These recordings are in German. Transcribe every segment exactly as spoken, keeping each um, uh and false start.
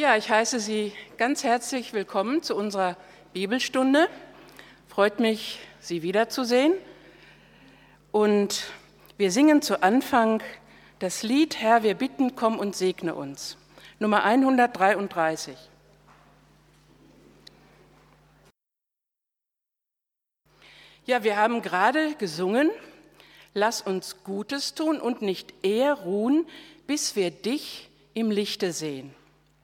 Ja, ich heiße Sie ganz herzlich willkommen zu unserer Bibelstunde. Freut mich, Sie wiederzusehen. Und wir singen zu Anfang das Lied Herr, wir bitten, komm und segne uns. Nummer hundertdreiunddreißig. Ja, wir haben gerade gesungen, lass uns Gutes tun und nicht eher ruhen, bis wir dich im Lichte sehen.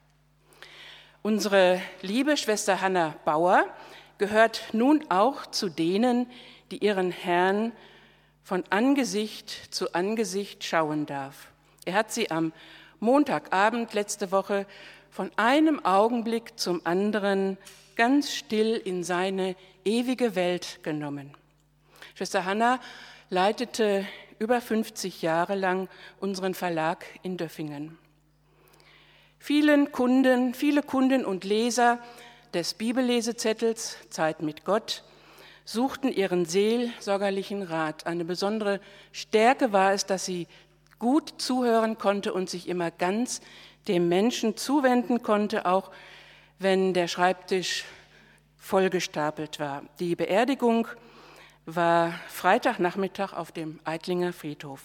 Unsere liebe Schwester Hanna Bauer gehört nun auch zu denen, die ihren Herrn von Angesicht zu Angesicht schauen darf. Er hat sie am Montagabend letzte Woche von einem Augenblick zum anderen ganz still in seine ewige Welt genommen. Schwester Hanna leitete über fünfzig Jahre lang unseren Verlag in Döffingen. Vielen Kunden, viele Kunden und Leser des Bibellesezettels Zeit mit Gott suchten ihren seelsorgerlichen Rat. Eine besondere Stärke war es, dass sie gut zuhören konnte und sich immer ganz dem Menschen zuwenden konnte, auch wenn der Schreibtisch vollgestapelt war. Die Beerdigung war Freitagnachmittag auf dem Eitlinger Friedhof.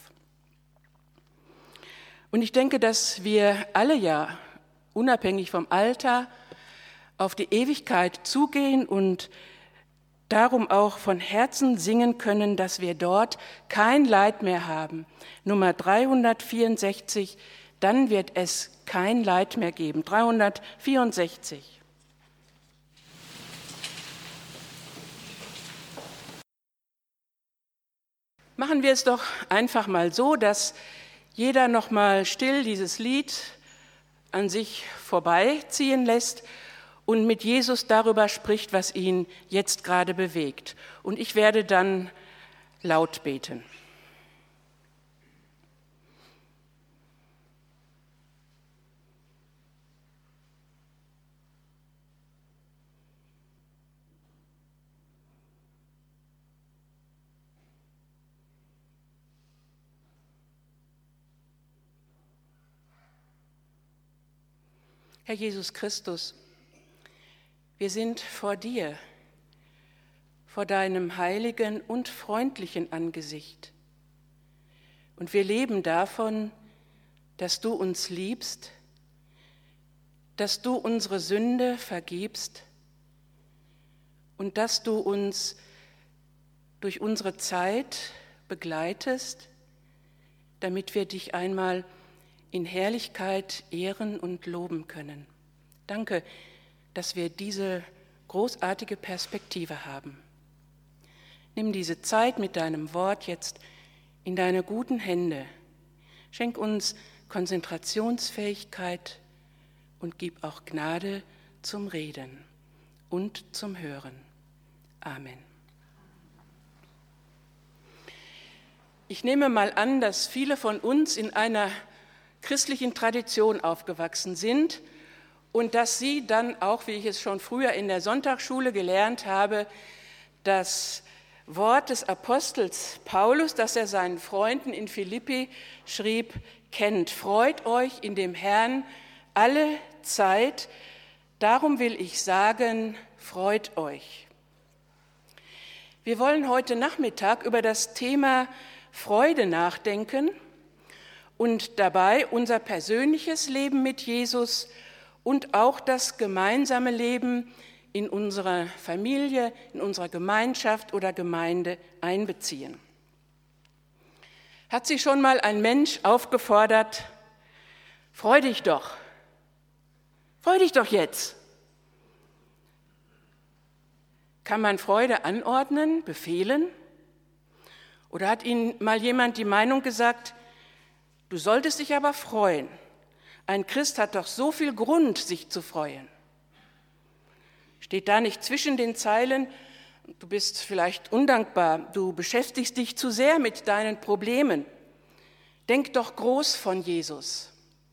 Und ich denke, dass wir alle ja, unabhängig vom Alter, auf die Ewigkeit zugehen und darum auch von Herzen singen können, dass wir dort kein Leid mehr haben. Nummer dreihundertvierundsechzig, dann wird es kein Leid mehr geben. dreihundertvierundsechzig. Machen wir es doch einfach mal so, dass jeder noch mal still dieses Lied an sich vorbeiziehen lässt und mit Jesus darüber spricht, was ihn jetzt gerade bewegt. Und ich werde dann laut beten. Herr Jesus Christus, wir sind vor dir, vor deinem heiligen und freundlichen Angesicht. Und wir leben davon, dass du uns liebst, dass du unsere Sünde vergibst und dass du uns durch unsere Zeit begleitest, damit wir dich einmal in Herrlichkeit ehren und loben können. Danke, dass wir diese großartige Perspektive haben. Nimm diese Zeit mit deinem Wort jetzt in deine guten Hände. Schenk uns Konzentrationsfähigkeit und gib auch Gnade zum Reden und zum Hören. Amen. Ich nehme mal an, dass viele von uns in einer christlichen Tradition aufgewachsen sind und dass sie dann auch, wie ich es schon früher in der Sonntagsschule gelernt habe, das Wort des Apostels Paulus, das er seinen Freunden in Philippi schrieb, kennt. Freut euch in dem Herrn alle Zeit, darum will ich sagen, freut euch. Wir wollen heute Nachmittag über das Thema Freude nachdenken und dabei unser persönliches Leben mit Jesus und auch das gemeinsame Leben in unserer Familie, in unserer Gemeinschaft oder Gemeinde einbeziehen. Hat sich schon mal ein Mensch aufgefordert, freu dich doch, freu dich doch jetzt. Kann man Freude anordnen, befehlen? Oder hat Ihnen mal jemand die Meinung gesagt, du solltest dich aber freuen. Ein Christ hat doch so viel Grund, sich zu freuen. Steht da nicht zwischen den Zeilen, du bist vielleicht undankbar, du beschäftigst dich zu sehr mit deinen Problemen. Denk doch groß von Jesus.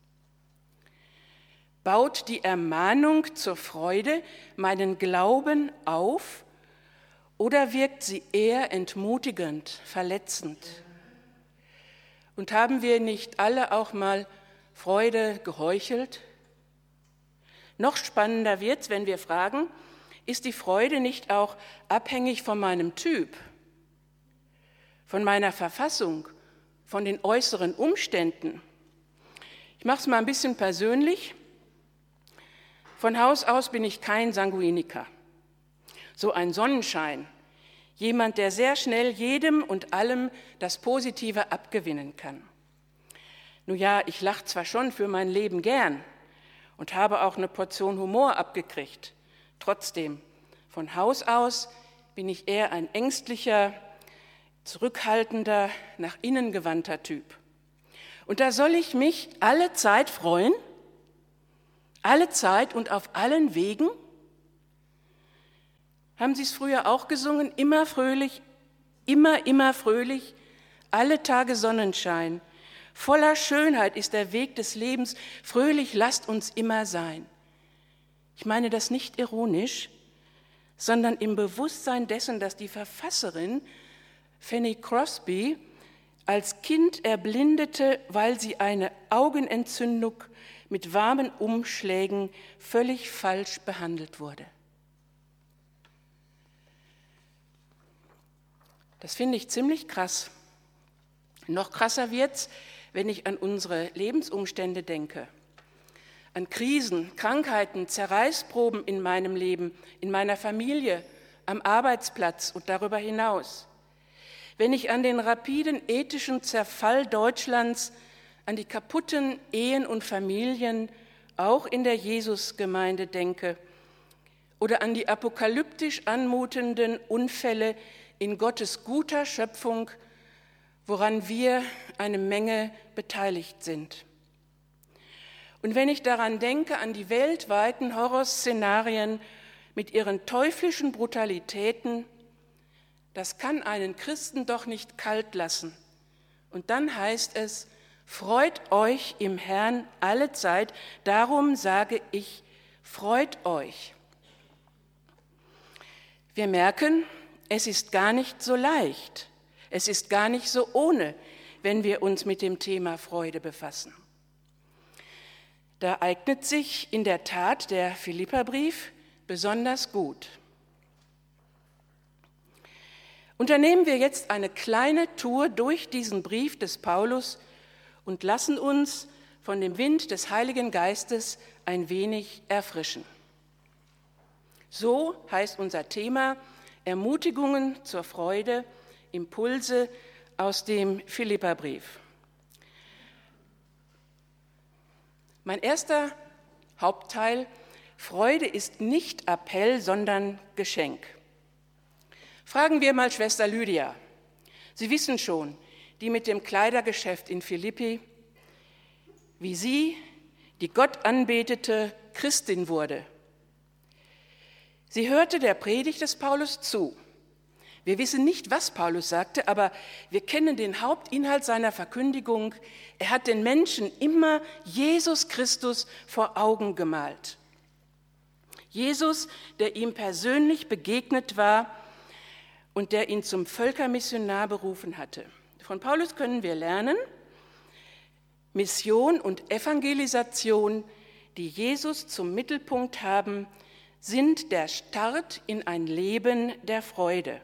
Baut die Ermahnung zur Freude meinen Glauben auf oder wirkt sie eher entmutigend, verletzend? Und haben wir nicht alle auch mal Freude geheuchelt? Noch spannender wird es, wenn wir fragen, ist die Freude nicht auch abhängig von meinem Typ, von meiner Verfassung, von den äußeren Umständen? Ich mache es mal ein bisschen persönlich. Von Haus aus bin ich kein Sanguiniker, so ein Sonnenschein, jemand, der sehr schnell jedem und allem das Positive abgewinnen kann. Nun ja, ich lache zwar schon für mein Leben gern und habe auch eine Portion Humor abgekriegt. Trotzdem, von Haus aus bin ich eher ein ängstlicher, zurückhaltender, nach innen gewandter Typ. Und da soll ich mich alle Zeit freuen, alle Zeit und auf allen Wegen? Haben Sie es früher auch gesungen? Immer fröhlich, immer, immer fröhlich, alle Tage Sonnenschein. Voller Schönheit ist der Weg des Lebens, fröhlich lasst uns immer sein. Ich meine das nicht ironisch, sondern im Bewusstsein dessen, dass die Verfasserin Fanny Crosby als Kind erblindete, weil sie eine Augenentzündung mit warmen Umschlägen völlig falsch behandelt wurde. Das finde ich ziemlich krass. Noch krasser wird's, wenn ich an unsere Lebensumstände denke. An Krisen, Krankheiten, Zerreißproben in meinem Leben, in meiner Familie, am Arbeitsplatz und darüber hinaus. Wenn ich an den rapiden ethischen Zerfall Deutschlands, an die kaputten Ehen und Familien, auch in der Jesusgemeinde denke, oder an die apokalyptisch anmutenden Unfälle in Gottes guter Schöpfung, woran wir eine Menge beteiligt sind. Und wenn ich daran denke, an die weltweiten Horrorszenarien mit ihren teuflischen Brutalitäten, das kann einen Christen doch nicht kalt lassen. Und dann heißt es, freut euch im Herrn alle Zeit, darum sage ich, freut euch. Wir merken, es ist gar nicht so leicht, es ist gar nicht so ohne, wenn wir uns mit dem Thema Freude befassen. Da eignet sich in der Tat der Philipperbrief besonders gut. Unternehmen wir jetzt eine kleine Tour durch diesen Brief des Paulus und lassen uns von dem Wind des Heiligen Geistes ein wenig erfrischen. So heißt unser Thema Ermutigungen zur Freude, Impulse aus dem Philipperbrief. Mein erster Hauptteil, Freude ist nicht Appell, sondern Geschenk. Fragen wir mal Schwester Lydia. Sie wissen schon, die mit dem Kleidergeschäft in Philippi, wie sie, die Gott anbetete, Christin wurde. Sie hörte der Predigt des Paulus zu. Wir wissen nicht, was Paulus sagte, aber wir kennen den Hauptinhalt seiner Verkündigung. Er hat den Menschen immer Jesus Christus vor Augen gemalt. Jesus, der ihm persönlich begegnet war und der ihn zum Völkermissionar berufen hatte. Von Paulus können wir lernen, Mission und Evangelisation, die Jesus zum Mittelpunkt haben, sind der Start in ein Leben der Freude.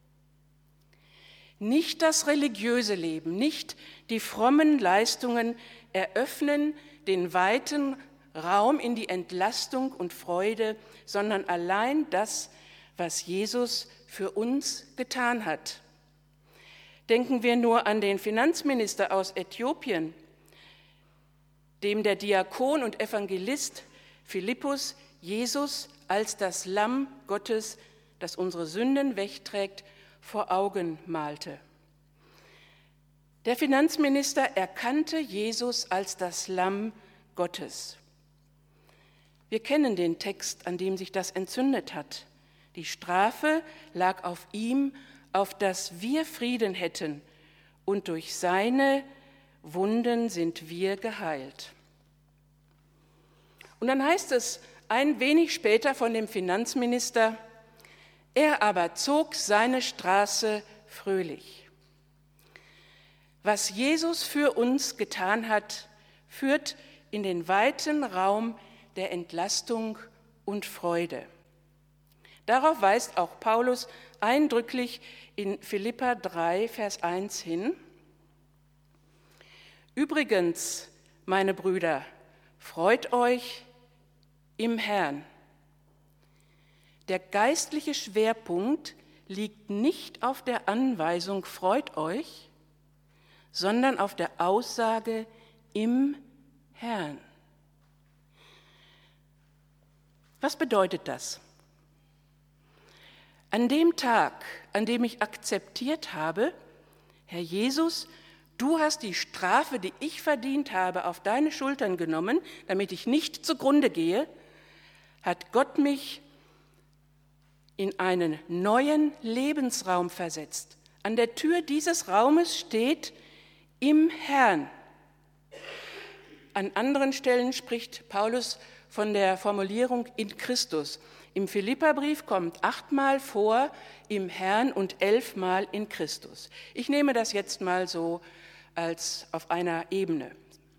Nicht das religiöse Leben, nicht die frommen Leistungen eröffnen den weiten Raum in die Entlastung und Freude, sondern allein das, was Jesus für uns getan hat. Denken wir nur an den Finanzminister aus Äthiopien, dem der Diakon und Evangelist Philippus Jesus als das Lamm Gottes, das unsere Sünden wegträgt, vor Augen malte. Der Finanzminister erkannte Jesus als das Lamm Gottes. Wir kennen den Text, an dem sich das entzündet hat. Die Strafe lag auf ihm, auf dass wir Frieden hätten, und durch seine Wunden sind wir geheilt. Und dann heißt es ein wenig später von dem Finanzminister, er aber zog seine Straße fröhlich. Was Jesus für uns getan hat, führt in den weiten Raum der Entlastung und Freude. Darauf weist auch Paulus eindrücklich in Philipper drei, Vers eins hin. Übrigens, meine Brüder, freut euch im Herrn. Der geistliche Schwerpunkt liegt nicht auf der Anweisung, freut euch, sondern auf der Aussage im Herrn. Was bedeutet das? An dem Tag, an dem ich akzeptiert habe, Herr Jesus, du hast die Strafe, die ich verdient habe, auf deine Schultern genommen, damit ich nicht zugrunde gehe, hat Gott mich in einen neuen Lebensraum versetzt. An der Tür dieses Raumes steht im Herrn. An anderen Stellen spricht Paulus von der Formulierung in Christus. Im Philipperbrief kommt achtmal vor im Herrn und elfmal in Christus. Ich nehme das jetzt mal so als auf einer Ebene.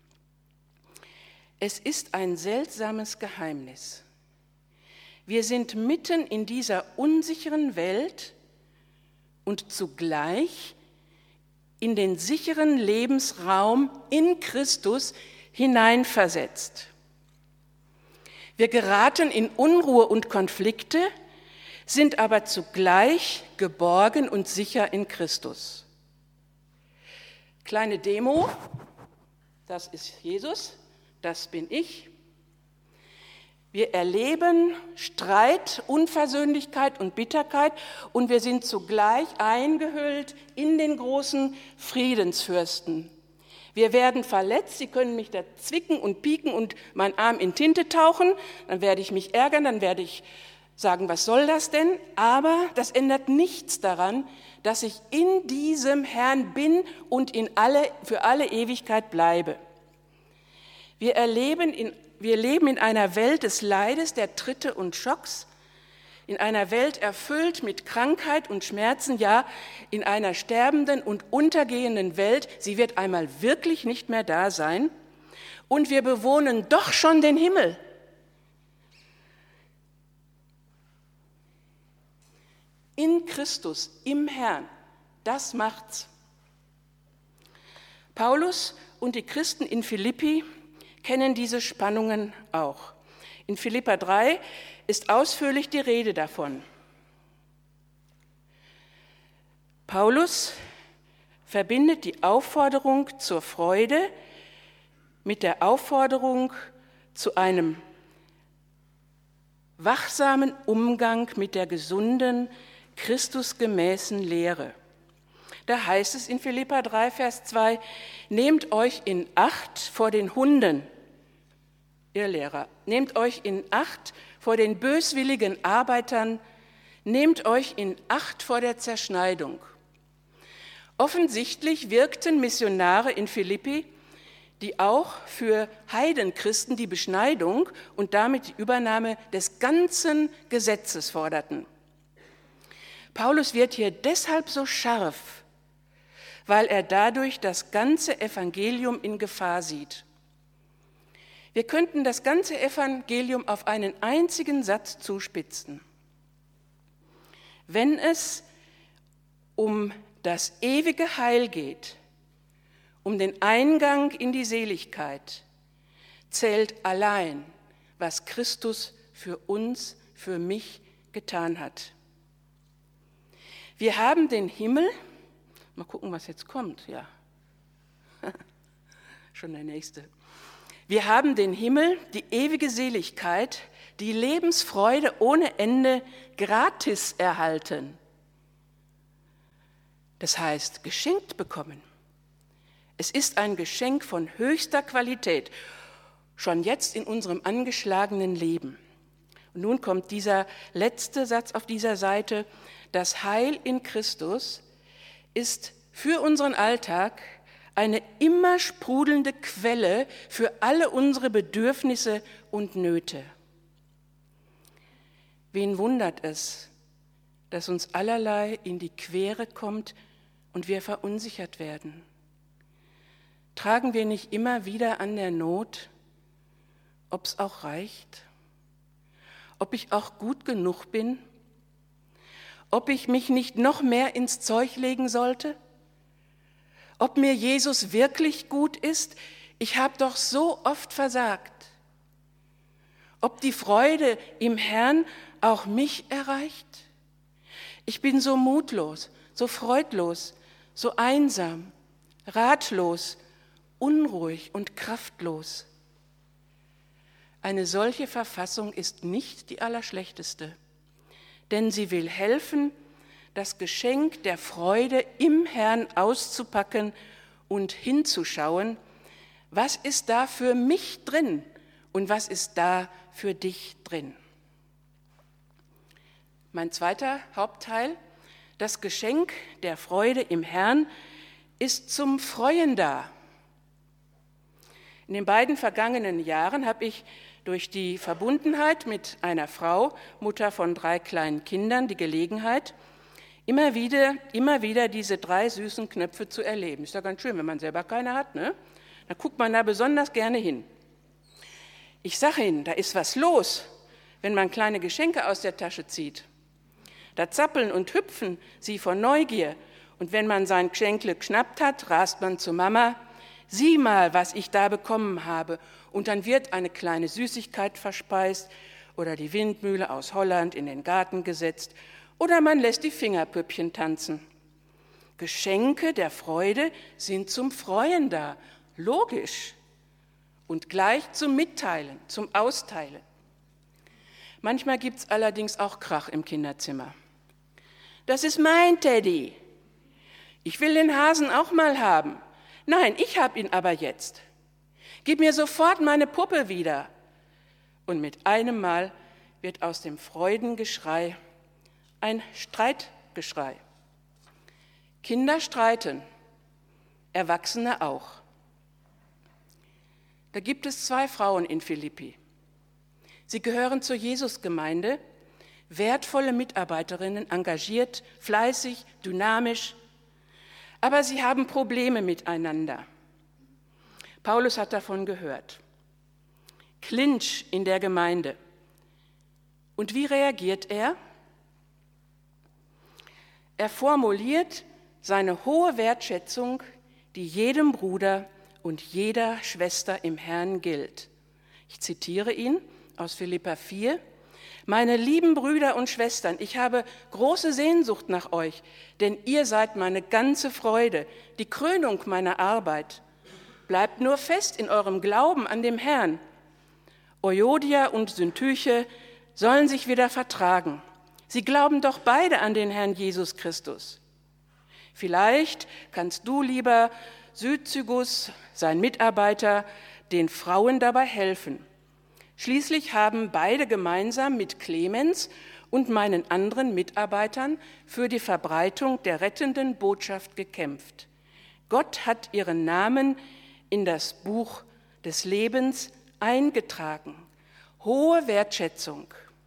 Es ist ein seltsames Geheimnis. Wir sind mitten in dieser unsicheren Welt und zugleich in den sicheren Lebensraum in Christus hineinversetzt. Wir geraten in Unruhe und Konflikte, sind aber zugleich geborgen und sicher in Christus. Kleine Demo, das ist Jesus, das bin ich. Wir erleben Streit, Unversöhnlichkeit und Bitterkeit und wir sind zugleich eingehüllt in den großen Friedensfürsten. Wir werden verletzt, Sie können mich da zwicken und pieken und mein Arm in Tinte tauchen, dann werde ich mich ärgern, dann werde ich sagen, was soll das denn? Aber das ändert nichts daran, dass ich in diesem Herrn bin und in alle, für alle Ewigkeit bleibe. Wir erleben in Wir leben in einer Welt des Leides, der Tritte und Schocks, in einer Welt erfüllt mit Krankheit und Schmerzen, ja, in einer sterbenden und untergehenden Welt. Sie wird einmal wirklich nicht mehr da sein. Und wir bewohnen doch schon den Himmel. In Christus, im Herrn, das macht's. Paulus und die Christen in Philippi kennen diese Spannungen auch. In Philipper drei ist ausführlich die Rede davon. Paulus verbindet die Aufforderung zur Freude mit der Aufforderung zu einem wachsamen Umgang mit der gesunden, christusgemäßen Lehre. Da heißt es in Philipper drei, Vers zwei, nehmt euch in Acht vor den Hunden, ihr Lehrer, nehmt euch in Acht vor den böswilligen Arbeitern, nehmt euch in Acht vor der Zerschneidung. Offensichtlich wirkten Missionare in Philippi, die auch für Heidenchristen die Beschneidung und damit die Übernahme des ganzen Gesetzes forderten. Paulus wird hier deshalb so scharf, weil er dadurch das ganze Evangelium in Gefahr sieht. Wir könnten das ganze Evangelium auf einen einzigen Satz zuspitzen. Wenn es um das ewige Heil geht, um den Eingang in die Seligkeit, zählt allein, was Christus für uns, für mich getan hat. Wir haben den Himmel, mal gucken, was jetzt kommt, ja, schon der nächste. Wir haben den Himmel, die ewige Seligkeit, die Lebensfreude ohne Ende gratis erhalten. Das heißt, geschenkt bekommen. Es ist ein Geschenk von höchster Qualität, schon jetzt in unserem angeschlagenen Leben. Und nun kommt dieser letzte Satz auf dieser Seite. Das Heil in Christus ist für unseren Alltag eine immer sprudelnde Quelle für alle unsere Bedürfnisse und Nöte. Wen wundert es, dass uns allerlei in die Quere kommt und wir verunsichert werden? Tragen wir nicht immer wieder an der Not ob es auch reicht, ob ich auch gut genug bin, ob ich mich nicht noch mehr ins Zeug legen sollte, ob mir Jesus wirklich gut ist, ich habe doch so oft versagt, ob die Freude im Herrn auch mich erreicht. Ich bin so mutlos, so freudlos, so einsam, ratlos, unruhig und kraftlos. Eine solche Verfassung ist nicht die allerschlechteste, denn sie will helfen, das Geschenk der Freude im Herrn auszupacken und hinzuschauen, was ist da für mich drin und was ist da für dich drin. Mein zweiter Hauptteil, das Geschenk der Freude im Herrn, ist zum Freuen da. In den beiden vergangenen Jahren habe ich durch die Verbundenheit mit einer Frau, Mutter von drei kleinen Kindern, die Gelegenheit, immer wieder, immer wieder diese drei süßen Knöpfe zu erleben. Ist ja ganz schön, wenn man selber keine hat, ne? Da guckt man da besonders gerne hin. Ich sage Ihnen, da ist was los, wenn man kleine Geschenke aus der Tasche zieht. Da zappeln und hüpfen sie vor Neugier. Und wenn man sein Geschenkle geschnappt hat, rast man zu Mama, sieh mal, was ich da bekommen habe. Und dann wird eine kleine Süßigkeit verspeist oder die Windmühle aus Holland in den Garten gesetzt oder man lässt die Fingerpüppchen tanzen. Geschenke der Freude sind zum Freuen da, logisch. Und gleich zum Mitteilen, zum Austeilen. Manchmal gibt es allerdings auch Krach im Kinderzimmer. Das ist mein Teddy. Ich will den Hasen auch mal haben. Nein, ich habe ihn aber jetzt. Gib mir sofort meine Puppe wieder. Und mit einem Mal wird aus dem Freudengeschrei ein Streitgeschrei. Kinder streiten, Erwachsene auch. Da gibt es zwei Frauen in Philippi. Sie gehören zur Jesusgemeinde, wertvolle Mitarbeiterinnen, engagiert, fleißig, dynamisch, aber sie haben Probleme miteinander. Paulus hat davon gehört. Clinch in der Gemeinde. Und wie reagiert er? Er formuliert seine hohe Wertschätzung, die jedem Bruder und jeder Schwester im Herrn gilt. Ich zitiere ihn aus Philipper vier. Meine lieben Brüder und Schwestern, ich habe große Sehnsucht nach euch, denn ihr seid meine ganze Freude, die Krönung meiner Arbeit. Bleibt nur fest in eurem Glauben an dem Herrn. Euodia und Syntyche sollen sich wieder vertragen. Sie glauben doch beide an den Herrn Jesus Christus. Vielleicht kannst du, lieber Syzygus, sein Mitarbeiter, den Frauen dabei helfen. Schließlich haben beide gemeinsam mit Clemens und meinen anderen Mitarbeitern für die Verbreitung der rettenden Botschaft gekämpft. Gott hat ihren Namen in das Buch des Lebens eingetragen. Hohe Wertschätzung.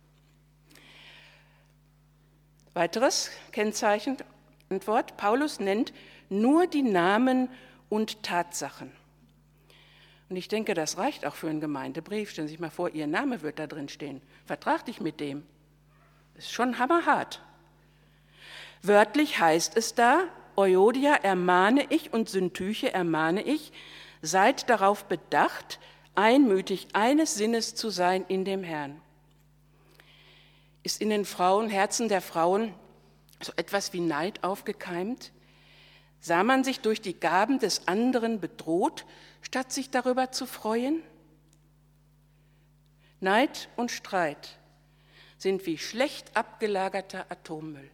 Weiteres Kennzeichen, Antwort, Paulus nennt nur die Namen und Tatsachen. Und ich denke, das reicht auch für einen Gemeindebrief. Stellen Sie sich mal vor, Ihr Name wird da drin stehen. Vertrag dich mit dem. Ist schon hammerhart. Wörtlich heißt es da, Euodia ermahne ich und Syntyche ermahne ich, seid darauf bedacht, einmütig eines Sinnes zu sein in dem Herrn. Ist in den Frauen, Herzen der Frauen so etwas wie Neid aufgekeimt? Sah man sich durch die Gaben des anderen bedroht, statt sich darüber zu freuen? Neid und Streit sind wie schlecht abgelagerter Atommüll.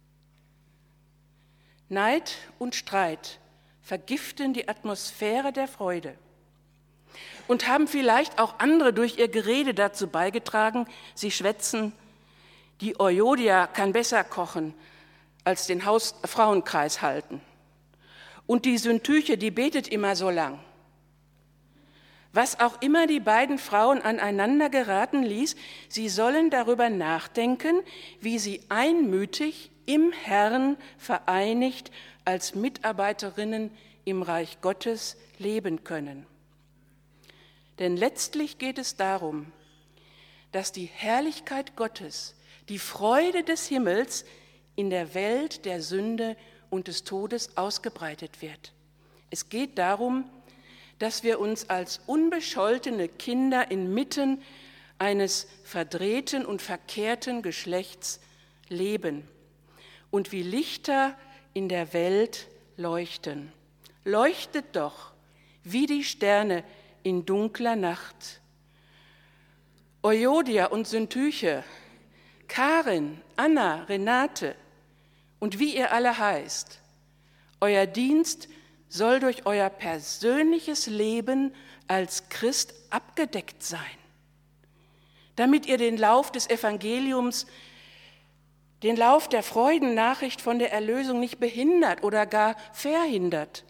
Neid und Streit vergiften die Atmosphäre der Freude und haben vielleicht auch andere durch ihr Gerede dazu beigetragen, sie schwätzen, die Euodia kann besser kochen als den Haus- Frauenkreis halten. Und die Syntyche, die betet immer so lang. Was auch immer die beiden Frauen aneinander geraten ließ, sie sollen darüber nachdenken, wie sie einmütig im Herrn vereinigt als Mitarbeiterinnen im Reich Gottes leben können. Denn letztlich geht es darum, dass die Herrlichkeit Gottes, die Freude des Himmels in der Welt der Sünde und des Todes ausgebreitet wird. Es geht darum, dass wir uns als unbescholtene Kinder inmitten eines verdrehten und verkehrten Geschlechts leben und wie Lichter in der Welt leuchten. Leuchtet doch wie die Sterne in dunkler Nacht. Euodia und Syntyche, Karin, Anna, Renate und wie ihr alle heißt, euer Dienst soll durch euer persönliches Leben als Christ abgedeckt sein, damit ihr den Lauf des Evangeliums, den Lauf der Freudennachricht von der Erlösung nicht behindert oder gar verhindert.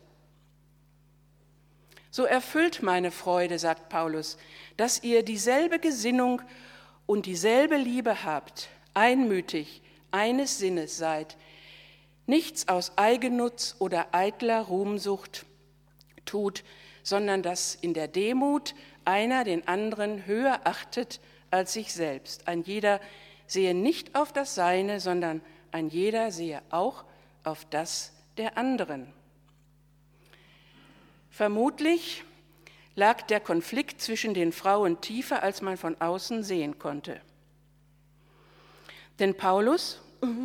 So erfüllt meine Freude, sagt Paulus, dass ihr dieselbe Gesinnung und dieselbe Liebe habt, einmütig, eines Sinnes seid, nichts aus Eigennutz oder eitler Ruhmsucht tut, sondern dass in der Demut einer den anderen höher achtet als sich selbst. Ein jeder sehe nicht auf das Seine, sondern ein jeder sehe auch auf das der anderen. Vermutlich lag der Konflikt zwischen den Frauen tiefer, als man von außen sehen konnte. Denn Paulus,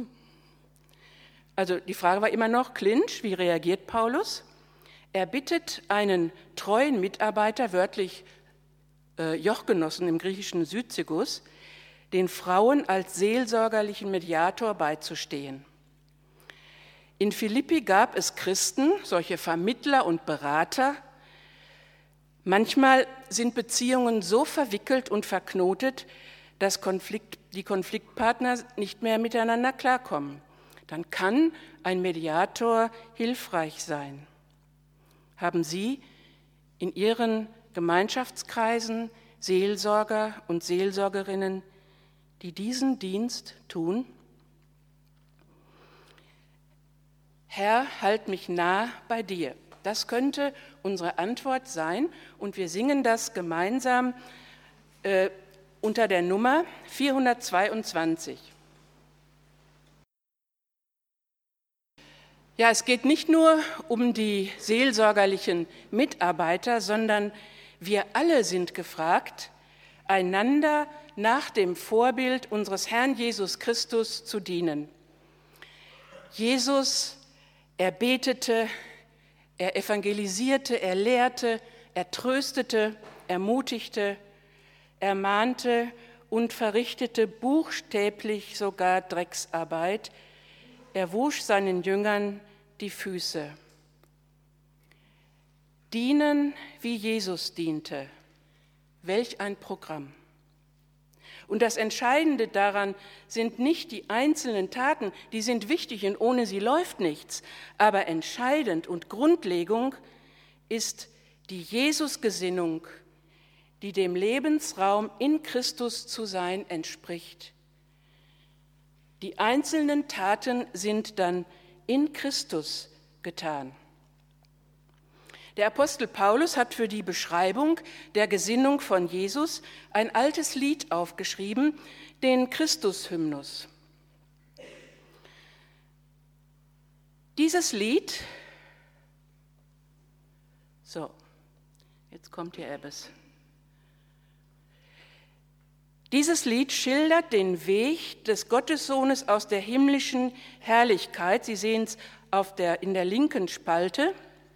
also die Frage war immer noch, Clinch, wie reagiert Paulus? Er bittet einen treuen Mitarbeiter, wörtlich äh, Jochgenossen im griechischen Syzygus, den Frauen als seelsorgerlichen Mediator beizustehen. In Philippi gab es Christen, solche Vermittler und Berater. Manchmal sind Beziehungen so verwickelt und verknotet, dass Konflikt, die Konfliktpartner nicht mehr miteinander klarkommen. Dann kann ein Mediator hilfreich sein. Haben Sie in Ihren Gemeinschaftskreisen Seelsorger und Seelsorgerinnen, die diesen Dienst tun? Herr, halt mich nah bei dir. Das könnte unsere Antwort sein und wir singen das gemeinsam äh, unter der Nummer vierhundertzweiundzwanzig. Ja, es geht nicht nur um die seelsorgerlichen Mitarbeiter, sondern wir alle sind gefragt, einander nach dem Vorbild unseres Herrn Jesus Christus zu dienen. Jesus, er betete, er evangelisierte, er lehrte, er tröstete, ermutigte, ermahnte und verrichtete buchstäblich sogar Drecksarbeit. Er wusch seinen Jüngern die Füße. Dienen, wie Jesus diente. Welch ein Programm. Und das Entscheidende daran sind nicht die einzelnen Taten, die sind wichtig und ohne sie läuft nichts. Aber entscheidend und Grundlegung ist die Jesusgesinnung, die dem Lebensraum in Christus zu sein entspricht. Die einzelnen Taten sind dann in Christus getan. Der Apostel Paulus hat für die Beschreibung der Gesinnung von Jesus ein altes Lied aufgeschrieben, den Christushymnus. Dieses Lied, so, jetzt kommt hier etwas. Dieses Lied schildert den Weg des Gottessohnes aus der himmlischen Herrlichkeit. Sie sehen es auf der, in der linken Spalte.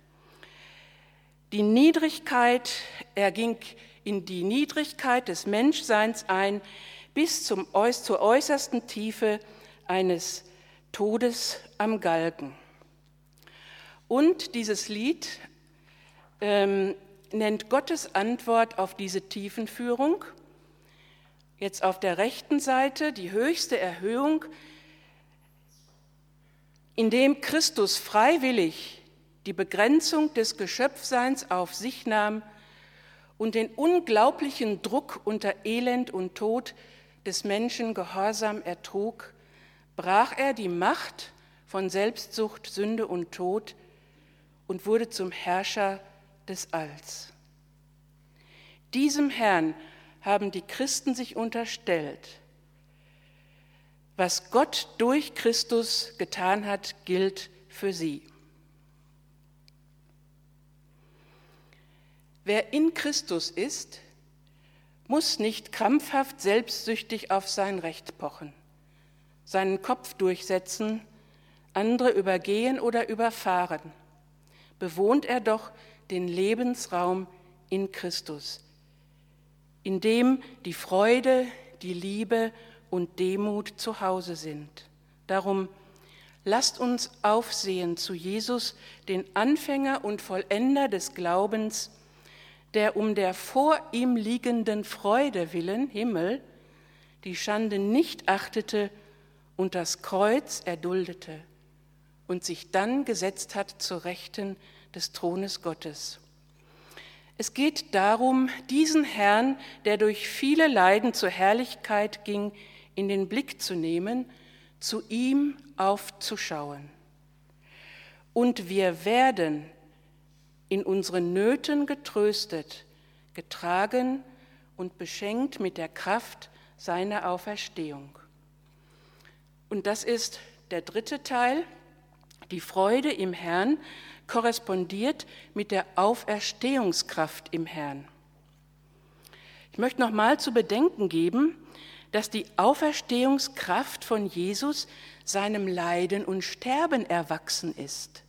Die Niedrigkeit, er ging in die Niedrigkeit des Menschseins ein, bis zum, zur äußersten Tiefe eines Todes am Galgen. Und dieses Lied ähm, nennt Gottes Antwort auf diese Tiefenführung. Jetzt auf der rechten Seite die höchste Erhöhung, indem Christus freiwillig die Begrenzung des Geschöpfseins auf sich nahm und den unglaublichen Druck unter Elend und Tod des Menschen gehorsam ertrug, brach er die Macht von Selbstsucht, Sünde und Tod und wurde zum Herrscher des Alls. Diesem Herrn haben die Christen sich unterstellt. Was Gott durch Christus getan hat, gilt für sie. Wer in Christus ist, muss nicht krampfhaft selbstsüchtig auf sein Recht pochen, seinen Kopf durchsetzen, andere übergehen oder überfahren. Bewohnt er doch den Lebensraum in Christus, in dem die Freude, die Liebe und Demut zu Hause sind. Darum lasst uns aufsehen zu Jesus, den Anfänger und Vollender des Glaubens, der um der vor ihm liegenden Freude willen, Himmel, die Schande nicht achtete und das Kreuz erduldete und sich dann gesetzt hat zur Rechten des Thrones Gottes. Es geht darum, diesen Herrn, der durch viele Leiden zur Herrlichkeit ging, in den Blick zu nehmen, zu ihm aufzuschauen. Und wir werden in unseren Nöten getröstet, getragen und beschenkt mit der Kraft seiner Auferstehung. Und das ist der dritte Teil. Die Freude im Herrn korrespondiert mit der Auferstehungskraft im Herrn. Ich möchte noch mal zu bedenken geben, dass die Auferstehungskraft von Jesus seinem Leiden und Sterben erwachsen ist.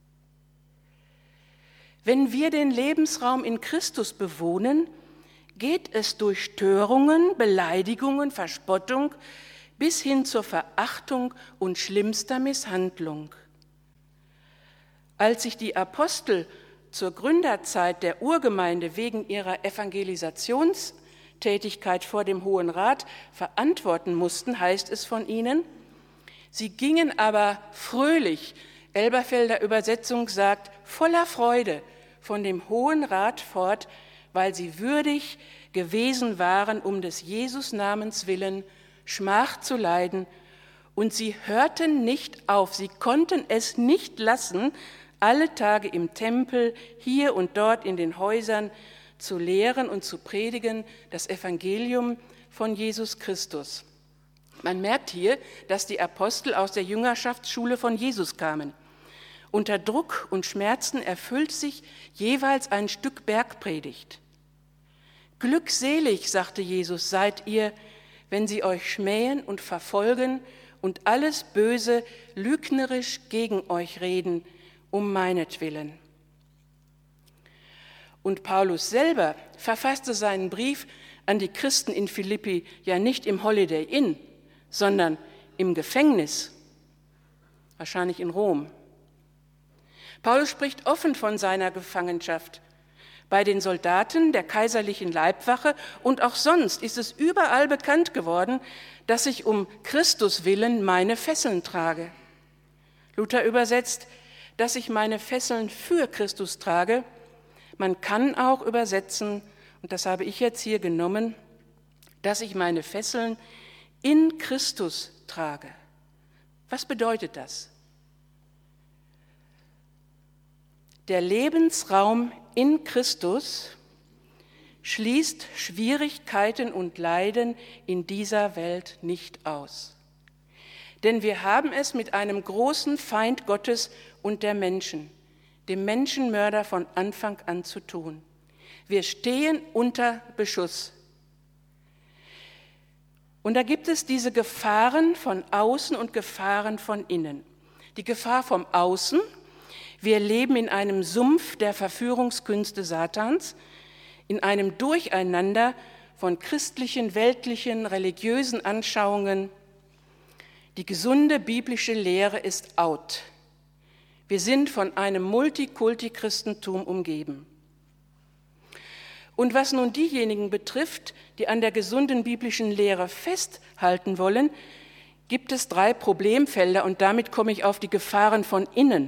Wenn wir den Lebensraum in Christus bewohnen, geht es durch Störungen, Beleidigungen, Verspottung bis hin zur Verachtung und schlimmster Misshandlung. Als sich die Apostel zur Gründerzeit der Urgemeinde wegen ihrer Evangelisationstätigkeit vor dem Hohen Rat verantworten mussten, heißt es von ihnen, sie gingen aber fröhlich, Elberfelder Übersetzung sagt, voller Freude von dem Hohen Rat fort, weil sie würdig gewesen waren, um des Jesus-Namens willen Schmach zu leiden. Und sie hörten nicht auf, sie konnten es nicht lassen, alle Tage im Tempel, hier und dort in den Häusern zu lehren und zu predigen, das Evangelium von Jesus Christus. Man merkt hier, dass die Apostel aus der Jüngerschaftsschule von Jesus kamen. Unter Druck und Schmerzen erfüllt sich jeweils ein Stück Bergpredigt. Glückselig, sagte Jesus, seid ihr, wenn sie euch schmähen und verfolgen und alles Böse lügnerisch gegen euch reden, um meinetwillen. Und Paulus selber verfasste seinen Brief an die Christen in Philippi ja nicht im Holiday Inn, sondern im Gefängnis, wahrscheinlich in Rom. Paulus spricht offen von seiner Gefangenschaft. Bei den Soldaten der kaiserlichen Leibwache und auch sonst ist es überall bekannt geworden, dass ich um Christus willen meine Fesseln trage. Luther übersetzt, dass ich meine Fesseln für Christus trage. Man kann auch übersetzen, und das habe ich jetzt hier genommen, dass ich meine Fesseln in Christus trage. Was bedeutet das? Der Lebensraum in Christus schließt Schwierigkeiten und Leiden in dieser Welt nicht aus. Denn wir haben es mit einem großen Feind Gottes und der Menschen, dem Menschenmörder von Anfang an zu tun. Wir stehen unter Beschuss. Und da gibt es diese Gefahren von außen und Gefahren von innen. Die Gefahr vom Außen: Wir leben in einem Sumpf der Verführungskünste Satans, in einem Durcheinander von christlichen, weltlichen, religiösen Anschauungen. Die gesunde biblische Lehre ist out. Wir sind von einem Multikulti-Christentum umgeben. Und was nun diejenigen betrifft, die an der gesunden biblischen Lehre festhalten wollen, gibt es drei Problemfelder und damit komme ich auf die Gefahren von innen.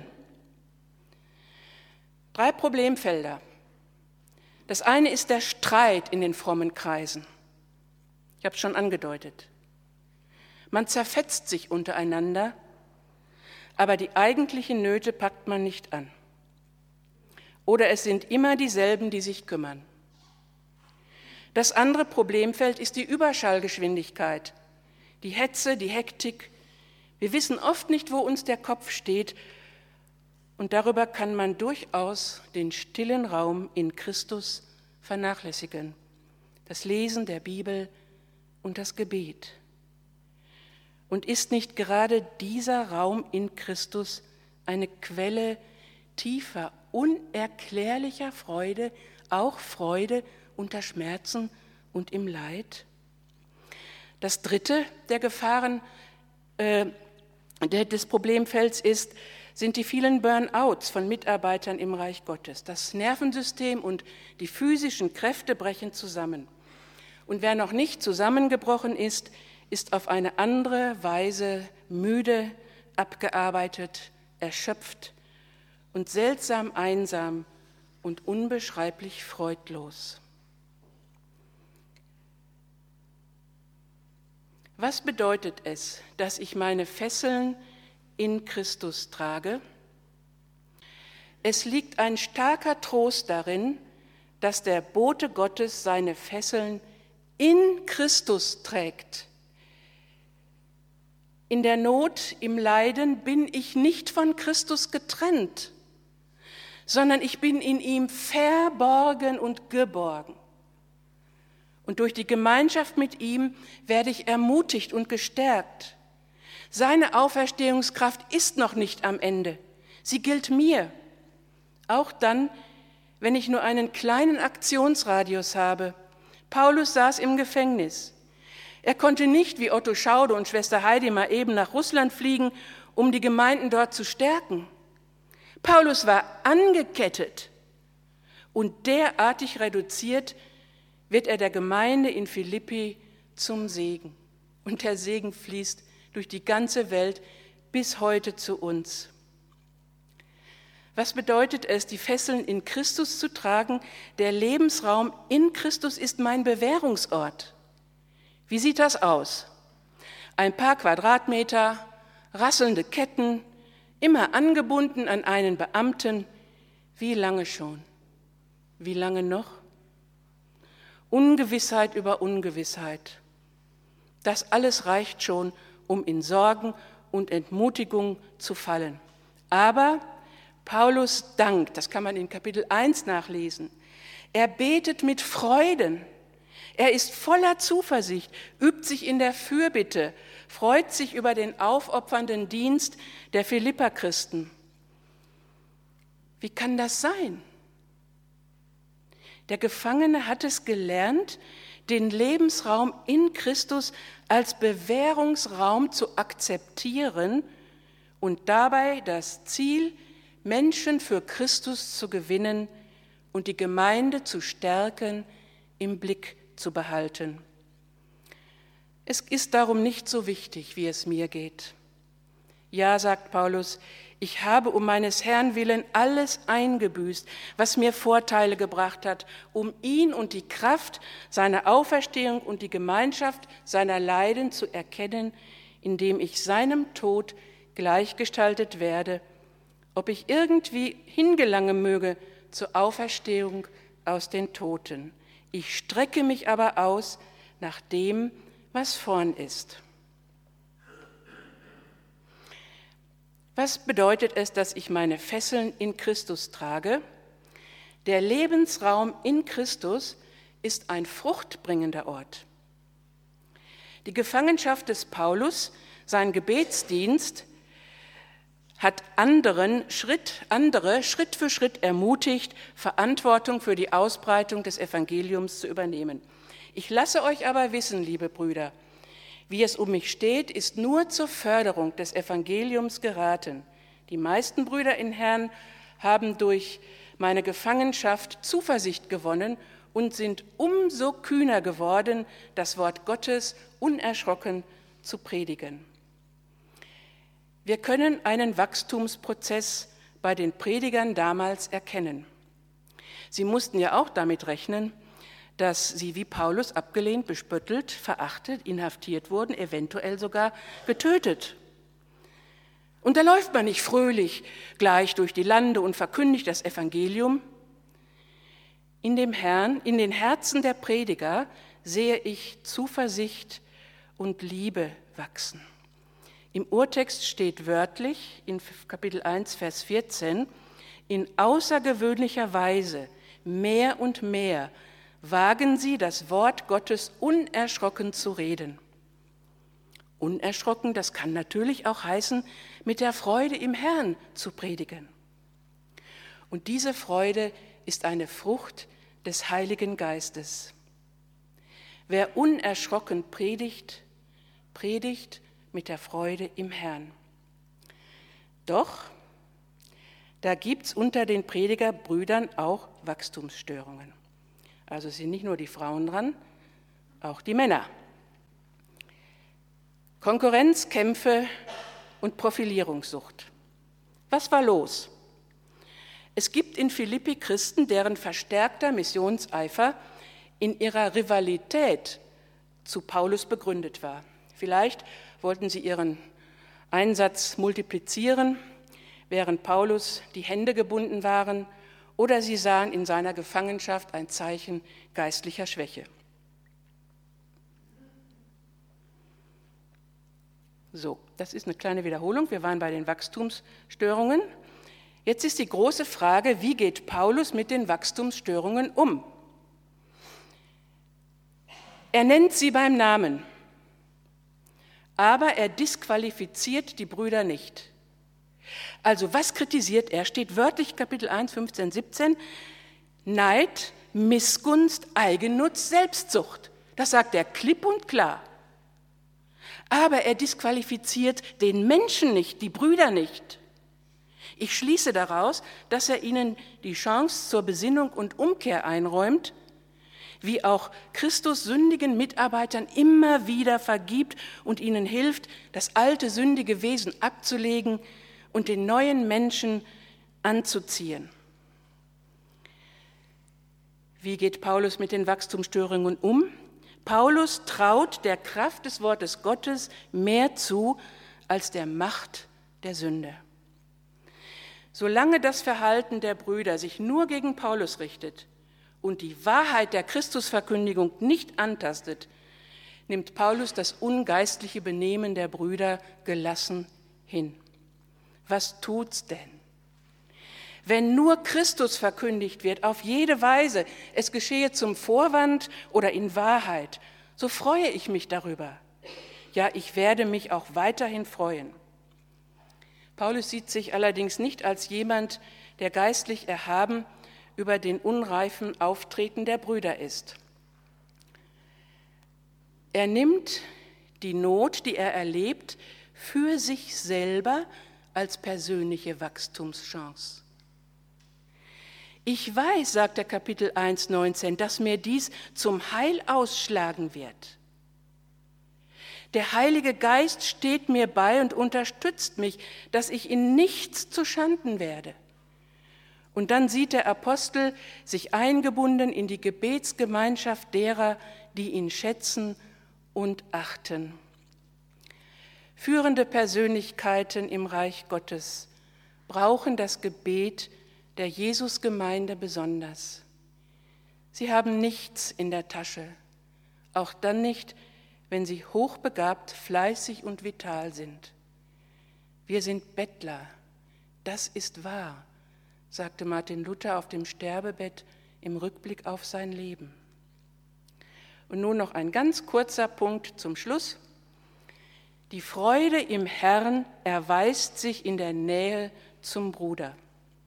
Drei Problemfelder. Das eine ist der Streit in den frommen Kreisen. Ich habe es schon angedeutet. Man zerfetzt sich untereinander, aber die eigentlichen Nöte packt man nicht an. Oder es sind immer dieselben, die sich kümmern. Das andere Problemfeld ist die Überschallgeschwindigkeit, die Hetze, die Hektik. Wir wissen oft nicht, wo uns der Kopf steht, und darüber kann man durchaus den stillen Raum in Christus vernachlässigen, das Lesen der Bibel und das Gebet. Und ist nicht gerade dieser Raum in Christus eine Quelle tiefer, unerklärlicher Freude, auch Freude unter Schmerzen und im Leid? Das dritte der Gefahren äh, des Problemfelds ist, sind die vielen Burnouts von Mitarbeitern im Reich Gottes. Das Nervensystem und die physischen Kräfte brechen zusammen. Und wer noch nicht zusammengebrochen ist, ist auf eine andere Weise müde, abgearbeitet, erschöpft und seltsam einsam und unbeschreiblich freudlos. Was bedeutet es, dass ich meine Fesseln in Christus trage? Es liegt ein starker Trost darin, dass der Bote Gottes seine Fesseln in Christus trägt. In der Not, im Leiden bin ich nicht von Christus getrennt, sondern ich bin in ihm verborgen und geborgen. Und durch die Gemeinschaft mit ihm werde ich ermutigt und gestärkt. Seine Auferstehungskraft ist noch nicht am Ende. Sie gilt mir. Auch dann, wenn ich nur einen kleinen Aktionsradius habe. Paulus saß im Gefängnis. Er konnte nicht wie Otto Schaude und Schwester Heidi mal eben nach Russland fliegen, um die Gemeinden dort zu stärken. Paulus war angekettet und derartig reduziert wird er der Gemeinde in Philippi zum Segen. Und der Segen fließt durch die ganze Welt bis heute zu uns. Was bedeutet es, die Fesseln in Christus zu tragen? Der Lebensraum in Christus ist mein Bewährungsort. Wie sieht das aus? Ein paar Quadratmeter, rasselnde Ketten, immer angebunden an einen Beamten. Wie lange schon? Wie lange noch? Ungewissheit über Ungewissheit. Das alles reicht schon, um in Sorgen und Entmutigung zu fallen. Aber Paulus dankt, das kann man in Kapitel eins nachlesen. Er betet mit Freuden. Er ist voller Zuversicht, übt sich in der Fürbitte, freut sich über den aufopfernden Dienst der Philipperchristen. Wie kann das sein? Der Gefangene hat es gelernt, den Lebensraum in Christus als Bewährungsraum zu akzeptieren und dabei das Ziel, Menschen für Christus zu gewinnen und die Gemeinde zu stärken, im Blick zu behalten. Es ist darum nicht so wichtig, wie es mir geht. Ja, sagt Paulus, ich habe um meines Herrn willen alles eingebüßt, was mir Vorteile gebracht hat, um ihn und die Kraft seiner Auferstehung und die Gemeinschaft seiner Leiden zu erkennen, indem ich seinem Tod gleichgestaltet werde, ob ich irgendwie hingelangen möge zur Auferstehung aus den Toten. Ich strecke mich aber aus nach dem, was vorn ist. Was bedeutet es, dass ich meine Fesseln in Christus trage? Der Lebensraum in Christus ist ein fruchtbringender Ort. Die Gefangenschaft des Paulus, sein Gebetsdienst, hat anderen Schritt, andere Schritt für Schritt ermutigt, Verantwortung für die Ausbreitung des Evangeliums zu übernehmen. Ich lasse euch aber wissen, liebe Brüder, wie es um mich steht, ist nur zur Förderung des Evangeliums geraten. Die meisten Brüder in Herrn haben durch meine Gefangenschaft Zuversicht gewonnen und sind umso kühner geworden, das Wort Gottes unerschrocken zu predigen. Wir können einen Wachstumsprozess bei den Predigern damals erkennen. Sie mussten ja auch damit rechnen, dass sie wie Paulus abgelehnt, bespöttelt, verachtet, inhaftiert wurden, eventuell sogar getötet. Und da läuft man nicht fröhlich gleich durch die Lande und verkündigt das Evangelium. In dem Herrn, in den Herzen der Prediger sehe ich Zuversicht und Liebe wachsen. Im Urtext steht wörtlich in Kapitel eins, Vers vierzehn, in außergewöhnlicher Weise, mehr und mehr, wagen sie, das Wort Gottes unerschrocken zu reden. Unerschrocken, das kann natürlich auch heißen, mit der Freude im Herrn zu predigen. Und diese Freude ist eine Frucht des Heiligen Geistes. Wer unerschrocken predigt, predigt mit der Freude im Herrn. Doch, da gibt es unter den Predigerbrüdern auch Wachstumsstörungen. Also es sind nicht nur die Frauen dran, auch die Männer. Konkurrenzkämpfe und Profilierungssucht. Was war los? Es gibt in Philippi Christen, deren verstärkter Missionseifer in ihrer Rivalität zu Paulus begründet war. Vielleicht wollten sie ihren Einsatz multiplizieren, während Paulus die Hände gebunden waren, oder sie sahen in seiner Gefangenschaft ein Zeichen geistlicher Schwäche. So, das ist eine kleine Wiederholung. Wir waren bei den Wachstumsstörungen. Jetzt ist die große Frage, wie geht Paulus mit den Wachstumsstörungen um? Er nennt sie beim Namen, aber er disqualifiziert die Brüder nicht. Also was kritisiert er? Steht wörtlich Kapitel eins, fünfzehn, siebzehn, Neid, Missgunst, Eigennutz, Selbstsucht. Das sagt er klipp und klar. Aber er disqualifiziert den Menschen nicht, die Brüder nicht. Ich schließe daraus, dass er ihnen die Chance zur Besinnung und Umkehr einräumt, wie auch Christus sündigen Mitarbeitern immer wieder vergibt und ihnen hilft, das alte sündige Wesen abzulegen und den neuen Menschen anzuziehen. Wie geht Paulus mit den Wachstumsstörungen um? Paulus traut der Kraft des Wortes Gottes mehr zu als der Macht der Sünde. Solange das Verhalten der Brüder sich nur gegen Paulus richtet und die Wahrheit der Christusverkündigung nicht antastet, nimmt Paulus das ungeistliche Benehmen der Brüder gelassen hin. Was tut's denn? Wenn nur Christus verkündigt wird, auf jede Weise, es geschehe zum Vorwand oder in Wahrheit, so freue ich mich darüber. Ja, ich werde mich auch weiterhin freuen. Paulus sieht sich allerdings nicht als jemand, der geistlich erhaben über den unreifen Auftreten der Brüder ist. Er nimmt die Not, die er erlebt, für sich selber als persönliche Wachstumschance. Ich weiß, sagt der Kapitel eins, neunzehn, dass mir dies zum Heil ausschlagen wird. Der Heilige Geist steht mir bei und unterstützt mich, dass ich in nichts zuschanden werde. Und dann sieht der Apostel sich eingebunden in die Gebetsgemeinschaft derer, die ihn schätzen und achten. Führende Persönlichkeiten im Reich Gottes brauchen das Gebet der Jesusgemeinde besonders. Sie haben nichts in der Tasche, auch dann nicht, wenn sie hochbegabt, fleißig und vital sind. Wir sind Bettler, das ist wahr, sagte Martin Luther auf dem Sterbebett im Rückblick auf sein Leben. Und nun noch ein ganz kurzer Punkt zum Schluss. Die Freude im Herrn erweist sich in der Nähe zum Bruder.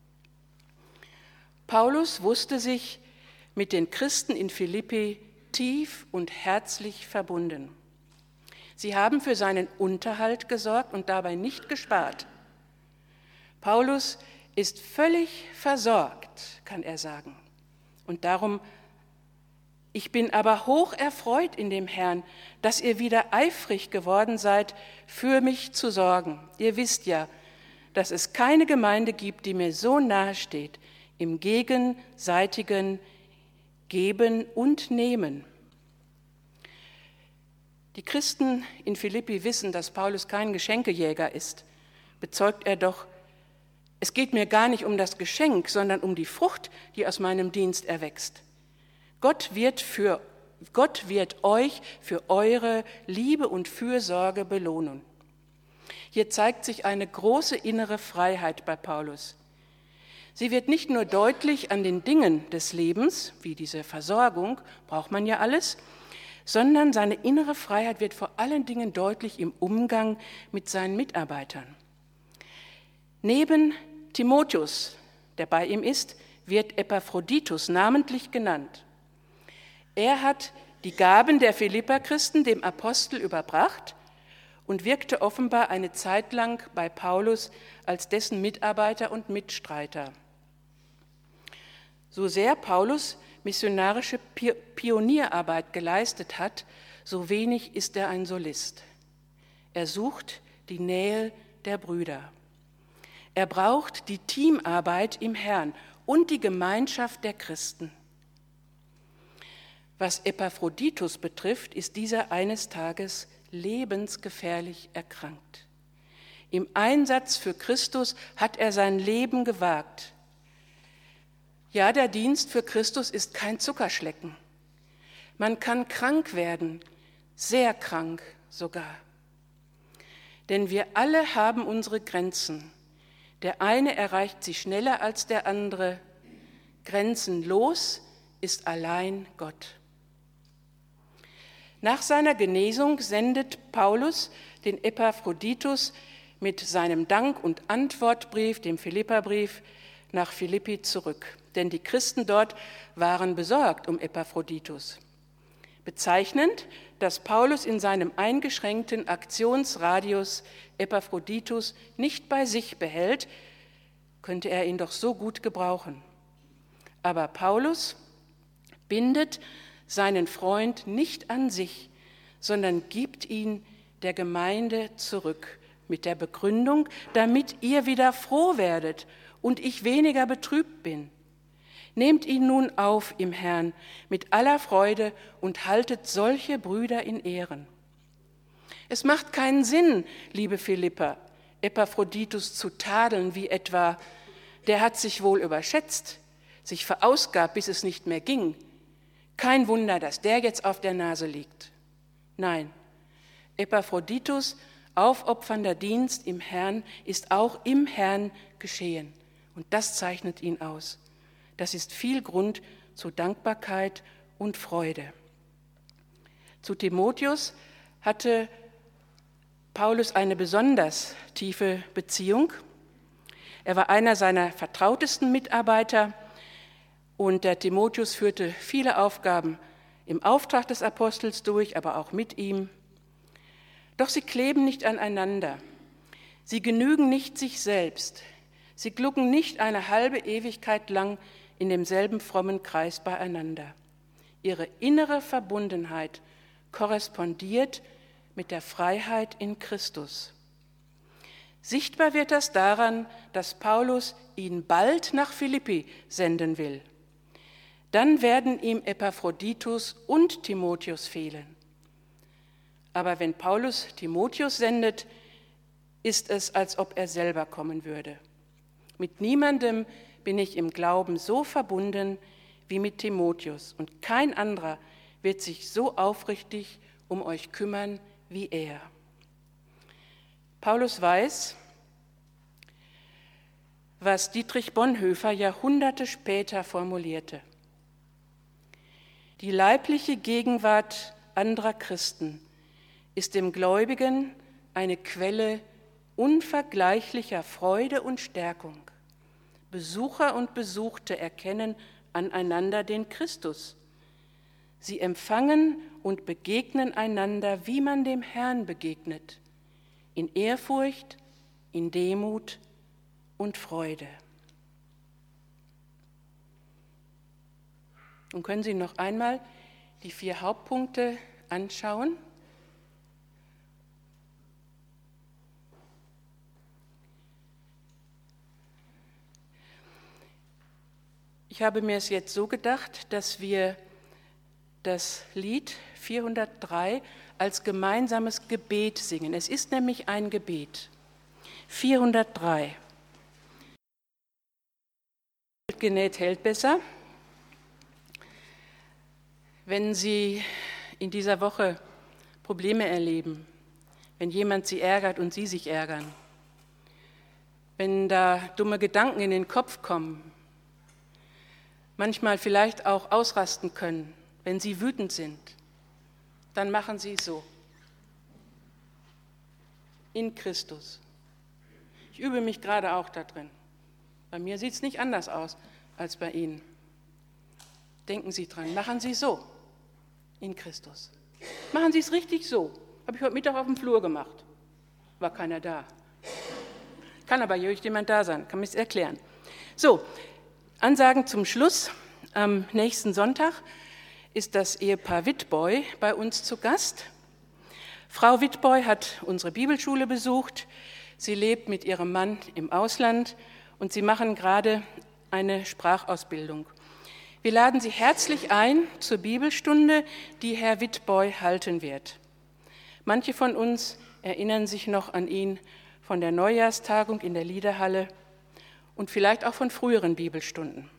Paulus wusste sich mit den Christen in Philippi tief und herzlich verbunden. Sie haben für seinen Unterhalt gesorgt und dabei nicht gespart. Paulus ist völlig versorgt, kann er sagen. Und darum, ich bin aber hoch erfreut in dem Herrn, dass ihr wieder eifrig geworden seid, für mich zu sorgen. Ihr wisst ja, dass es keine Gemeinde gibt, die mir so nahe steht, im gegenseitigen Geben und Nehmen. Die Christen in Philippi wissen, dass Paulus kein Geschenkejäger ist. Bezeugt er doch, es geht mir gar nicht um das Geschenk, sondern um die Frucht, die aus meinem Dienst erwächst. Gott wird, für, Gott wird euch für eure Liebe und Fürsorge belohnen. Hier zeigt sich eine große innere Freiheit bei Paulus. Sie wird nicht nur deutlich an den Dingen des Lebens, wie diese Versorgung, braucht man ja alles, sondern seine innere Freiheit wird vor allen Dingen deutlich im Umgang mit seinen Mitarbeitern. Neben Timotheus, der bei ihm ist, wird Epaphroditus namentlich genannt. Er hat die Gaben der Philipperchristen dem Apostel überbracht und wirkte offenbar eine Zeit lang bei Paulus als dessen Mitarbeiter und Mitstreiter. So sehr Paulus missionarische Pionierarbeit geleistet hat, so wenig ist er ein Solist. Er sucht die Nähe der Brüder. Er braucht die Teamarbeit im Herrn und die Gemeinschaft der Christen. Was Epaphroditus betrifft, ist dieser eines Tages lebensgefährlich erkrankt. Im Einsatz für Christus hat er sein Leben gewagt. Ja, der Dienst für Christus ist kein Zuckerschlecken. Man kann krank werden, sehr krank sogar. Denn wir alle haben unsere Grenzen. Der eine erreicht sie schneller als der andere. Grenzenlos ist allein Gott. Nach seiner Genesung sendet Paulus den Epaphroditus mit seinem Dank- und Antwortbrief, dem Philipperbrief, nach Philippi zurück. Denn die Christen dort waren besorgt um Epaphroditus. Bezeichnend, dass Paulus in seinem eingeschränkten Aktionsradius Epaphroditus nicht bei sich behält, könnte er ihn doch so gut gebrauchen. Aber Paulus bindet seinen Freund nicht an sich, sondern gibt ihn der Gemeinde zurück mit der Begründung, damit ihr wieder froh werdet und ich weniger betrübt bin. Nehmt ihn nun auf im Herrn mit aller Freude und haltet solche Brüder in Ehren. Es macht keinen Sinn, liebe Philipper, Epaphroditus zu tadeln, wie etwa, der hat sich wohl überschätzt, sich verausgabt, bis es nicht mehr ging. Kein Wunder, dass der jetzt auf der Nase liegt. Nein, Epaphroditus' aufopfernder Dienst im Herrn ist auch im Herrn geschehen. Und das zeichnet ihn aus. Das ist viel Grund zu Dankbarkeit und Freude. Zu Timotheus hatte Paulus eine besonders tiefe Beziehung. Er war einer seiner vertrautesten Mitarbeiter und der Timotheus führte viele Aufgaben im Auftrag des Apostels durch, aber auch mit ihm. Doch sie kleben nicht aneinander. Sie genügen nicht sich selbst. Sie glucken nicht eine halbe Ewigkeit lang in demselben frommen Kreis beieinander. Ihre innere Verbundenheit korrespondiert mit der Freiheit in Christus. Sichtbar wird das daran, dass Paulus ihn bald nach Philippi senden will. Dann werden ihm Epaphroditus und Timotheus fehlen. Aber wenn Paulus Timotheus sendet, ist es, als ob er selber kommen würde. Mit niemandem bin ich im Glauben so verbunden wie mit Timotheus und kein anderer wird sich so aufrichtig um euch kümmern wie er. Paulus weiß, was Dietrich Bonhoeffer Jahrhunderte später formulierte. Die leibliche Gegenwart anderer Christen ist dem Gläubigen eine Quelle unvergleichlicher Freude und Stärkung. Besucher und Besuchte erkennen aneinander den Christus. Sie empfangen und begegnen einander, wie man dem Herrn begegnet, in Ehrfurcht, in Demut und Freude. Und können Sie noch einmal die vier Hauptpunkte anschauen? Ich habe mir es jetzt so gedacht, dass wir das Lied vierhundertdrei als gemeinsames Gebet singen. Es ist nämlich ein Gebet. vierhundertdrei. Genäht hält besser. Wenn Sie in dieser Woche Probleme erleben, wenn jemand Sie ärgert und Sie sich ärgern, wenn da dumme Gedanken in den Kopf kommen, manchmal vielleicht auch ausrasten können, wenn Sie wütend sind, dann machen Sie es so. In Christus. Ich übe mich gerade auch da drin. Bei mir sieht es nicht anders aus als bei Ihnen. Denken Sie dran, machen Sie es so. In Christus. Machen Sie es richtig so. Habe ich heute Mittag auf dem Flur gemacht. War keiner da. Kann aber jemand da sein, kann mir es erklären. So, Ansagen zum Schluss. Am nächsten Sonntag ist das Ehepaar Wittboy bei uns zu Gast. Frau Wittboy hat unsere Bibelschule besucht. Sie lebt mit ihrem Mann im Ausland und sie machen gerade eine Sprachausbildung. Wir laden Sie herzlich ein zur Bibelstunde, die Herr Wittboy halten wird. Manche von uns erinnern sich noch an ihn von der Neujahrstagung in der Liederhalle und vielleicht auch von früheren Bibelstunden.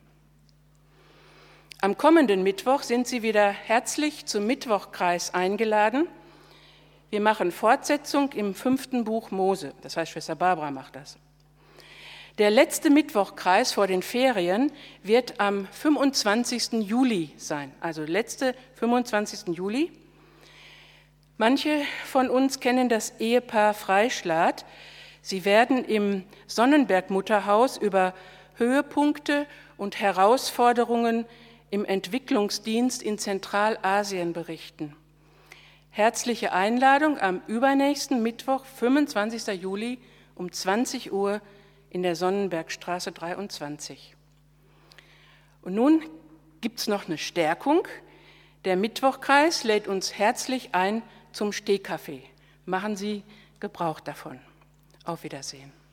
Am kommenden Mittwoch sind Sie wieder herzlich zum Mittwochkreis eingeladen. Wir machen Fortsetzung im fünften Buch Mose, das heißt, Schwester Barbara macht das. Der letzte Mittwochkreis vor den Ferien wird am fünfundzwanzigsten Juli sein, also letzte fünfundzwanzigsten Juli. Manche von uns kennen das Ehepaar Freischlad. Sie werden im Sonnenberg-Mutterhaus über Höhepunkte und Herausforderungen im Entwicklungsdienst in Zentralasien berichten. Herzliche Einladung am übernächsten Mittwoch, fünfundzwanzigsten Juli um zwanzig Uhr in der Sonnenbergstraße dreiundzwanzig. Und nun gibt es noch eine Stärkung. Der Mittwochkreis lädt uns herzlich ein zum Stehkaffee. Machen Sie Gebrauch davon. Auf Wiedersehen.